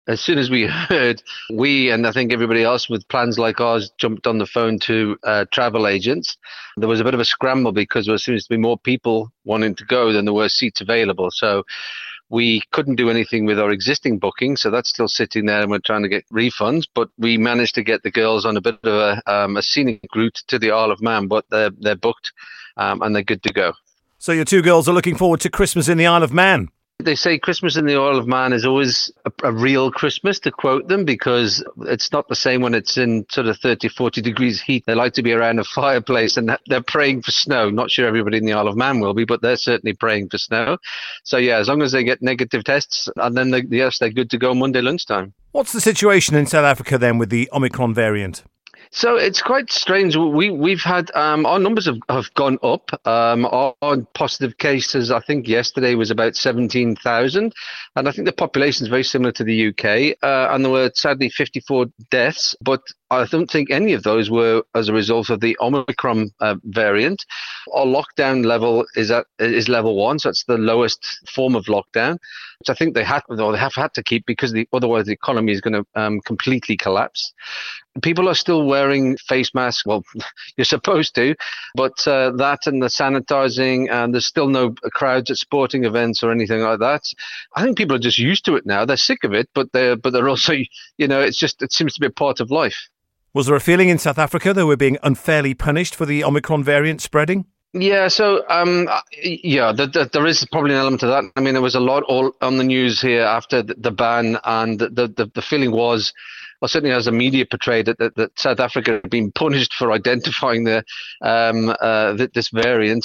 As soon as we heard, we and I think everybody else with plans like ours jumped on the phone to travel agents. There was a bit of a scramble because there seems to be more people wanting to go than there were seats available. So we couldn't do anything with our existing booking, so that's still sitting there, and we're trying to get refunds. But we managed to get the girls on a bit of a scenic route to the Isle of Man, but they're booked and they're good to go. So your two girls are looking forward to Christmas in the Isle of Man. They say Christmas in the Isle of Man is always a real Christmas, to quote them, because it's not the same when it's in sort of 30, 40 degrees heat. They like to be around a fireplace and they're praying for snow. Not sure everybody in the Isle of Man will be, but they're certainly praying for snow. So, yeah, as long as they get negative tests, and then, yes, they're good to go Monday lunchtime. What's the situation in South Africa then with the Omicron variant? So it's quite strange. We've had our numbers have gone up. Our positive cases, I think yesterday was about 17,000, and I think the population is very similar to the UK. And there were sadly 54 deaths, but I don't think any of those were as a result of the Omicron variant. Our lockdown level is level 1, so it's the lowest form of lockdown, which I think they have had to keep because otherwise the economy is going to completely collapse. People are still wearing face masks. Well, you're supposed to, but that and the sanitizing, and there's still no crowds at sporting events or anything like that. I think people are just used to it now. They're sick of it, but they're also, it seems to be a part of life. Was there a feeling in South Africa that we're being unfairly punished for the Omicron variant spreading? Yeah, so there is probably an element of that. I mean, there was a lot all on the news here after the ban, and the feeling was, well, certainly as the media portrayed it, that South Africa had been punished for identifying this variant.